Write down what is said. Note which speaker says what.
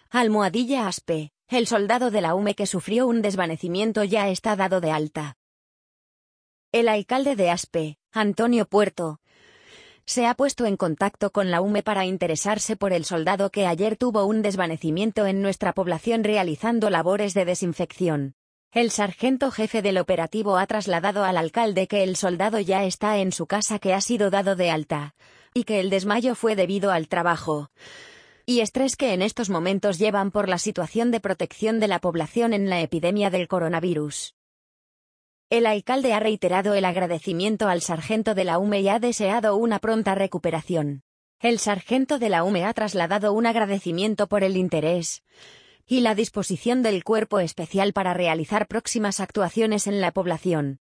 Speaker 1: Almohadilla Aspe, el soldado de la UME que sufrió un desvanecimiento ya está dado de alta. El alcalde de Aspe, Antonio Puerto, se ha puesto en contacto con la UME para interesarse por el soldado que ayer tuvo un desvanecimiento en nuestra población realizando labores de desinfección. El sargento jefe del operativo ha trasladado al alcalde que el soldado ya está en su casa, que ha sido dado de alta, y que el desmayo fue debido al trabajo y estrés que en estos momentos llevan por la situación de protección de la población en la epidemia del coronavirus. El alcalde ha reiterado el agradecimiento al sargento de la UME y ha deseado una pronta recuperación. El sargento de la UME ha trasladado un agradecimiento por el interés y la disposición del Cuerpo Especial para realizar próximas actuaciones en la población.